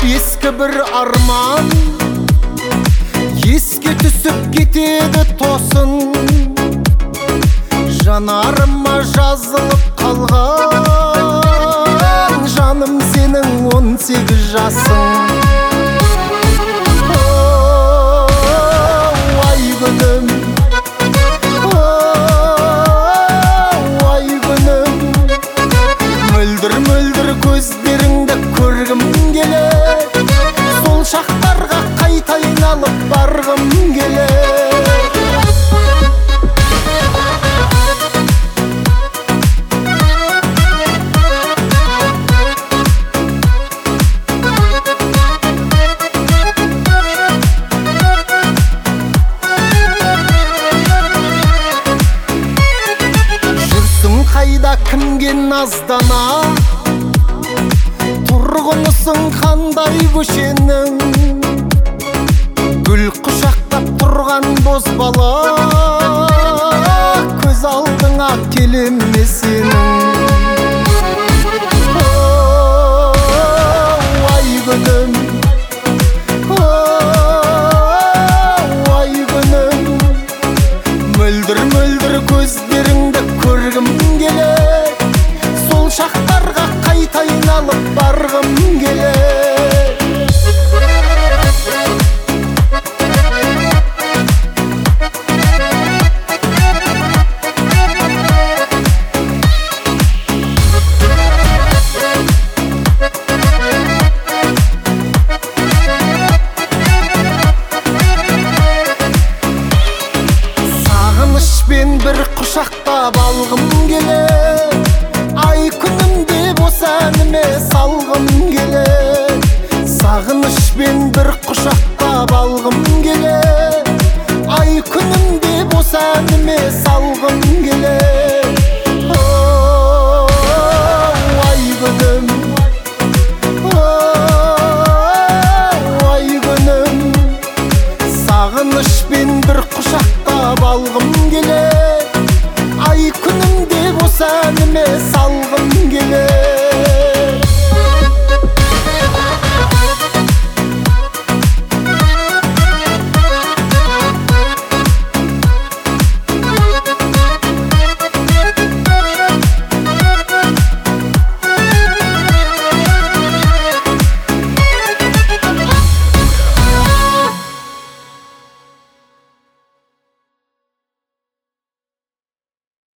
Ескі бір арман еске түсіп кетеді тосын, жанарыма жазылып қалған жаным сенің 18 жасың. Ай күнім, ай күнім, мөлдір көздеріңді көргім келеді, сол шақтарға қайта айналып барғым келеді. Қайда кімге наздана, тұрғынысың қандай көшенің, гүл құшақтап тұрған бозбала, көз алдыңа келе ме сенің? Ай күнім, ай күнім, мөлдір көздеріңді көргім келеді, сол шақтарға қайта айналып барғым келеді. Сағынышпен бір құшақтап алғым келеді, ай күнім деп осы әніме салғым келеді. Сағынышпен бір құшақтап алғым келеді, ай күнім деп осы әніме салғым келеді. Ай күнім, ай күнім, сағынышпен бір құшақтап алғым келеді, ай күнім деп осы әніме салғым